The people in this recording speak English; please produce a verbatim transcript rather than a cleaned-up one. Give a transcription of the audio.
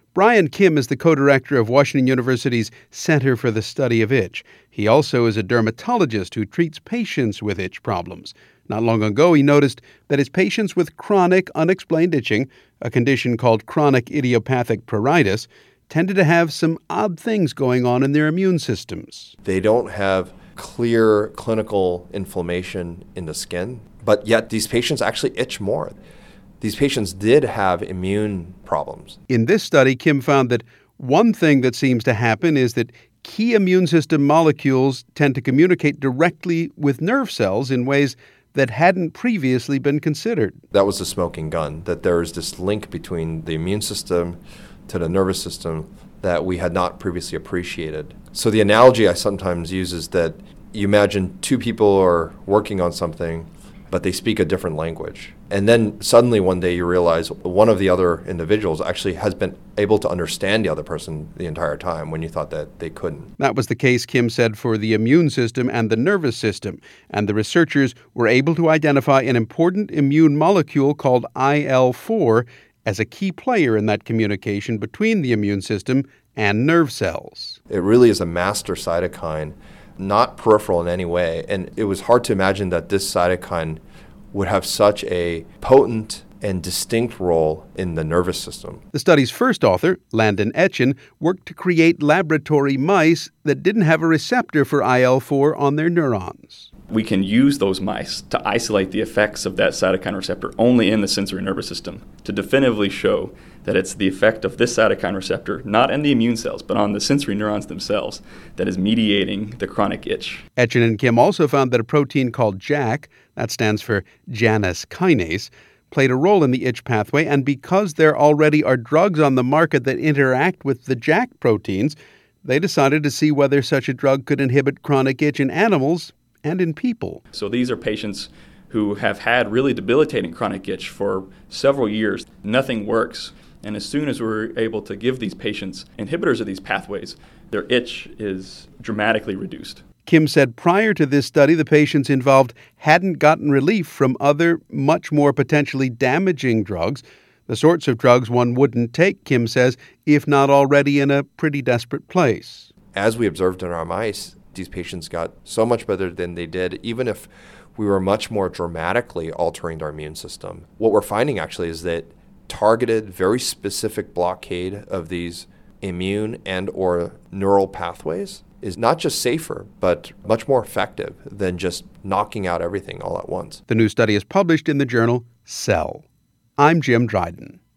Brian Kim is the co-director of Washington University's Center for the Study of Itch. He also is a dermatologist who treats patients with itch problems. Not long ago, he noticed that his patients with chronic unexplained itching, a condition called chronic idiopathic pruritus, tended to have some odd things going on in their immune systems. They don't have clear clinical inflammation in the skin, but yet these patients actually itch more. These patients did have immune problems. In this study, Kim found that one thing that seems to happen is that key immune system molecules tend to communicate directly with nerve cells in ways that hadn't previously been considered. That was the smoking gun, that there is this link between the immune system to the nervous system that we had not previously appreciated. So the analogy I sometimes use is that you imagine two people are working on something, but they speak a different language. And then suddenly one day you realize one of the other individuals actually has been able to understand the other person the entire time when you thought that they couldn't. That was the case, Kim said, for the immune system and the nervous system. And the researchers were able to identify an important immune molecule called I L four as a key player in that communication between the immune system and nerve cells. It really is a master cytokine, not peripheral in any way. And it was hard to imagine that this cytokine would have such a potent and distinct role in the nervous system. The study's first author, Landon Etchen, worked to create laboratory mice that didn't have a receptor for I L four on their neurons. We can use those mice to isolate the effects of that cytokine receptor only in the sensory nervous system to definitively show that it's the effect of this cytokine receptor, not in the immune cells, but on the sensory neurons themselves, that is mediating the chronic itch. Etchen and Kim also found that a protein called JAK, that stands for Janus kinase, played a role in the itch pathway, and because there already are drugs on the market that interact with the JAK proteins, they decided to see whether such a drug could inhibit chronic itch in animals and in people. So these are patients who have had really debilitating chronic itch for several years. Nothing works. And as soon as we're able to give these patients inhibitors of these pathways, their itch is dramatically reduced. Kim said prior to this study, the patients involved hadn't gotten relief from other, much more potentially damaging drugs, the sorts of drugs one wouldn't take, Kim says, if not already in a pretty desperate place. As we observed in our mice, these patients got so much better than they did, even if we were much more dramatically altering their immune system. What we're finding actually is that targeted, very specific blockade of these immune and or neural pathways is not just safer, but much more effective than just knocking out everything all at once. The new study is published in the journal Cell. I'm Jim Dryden.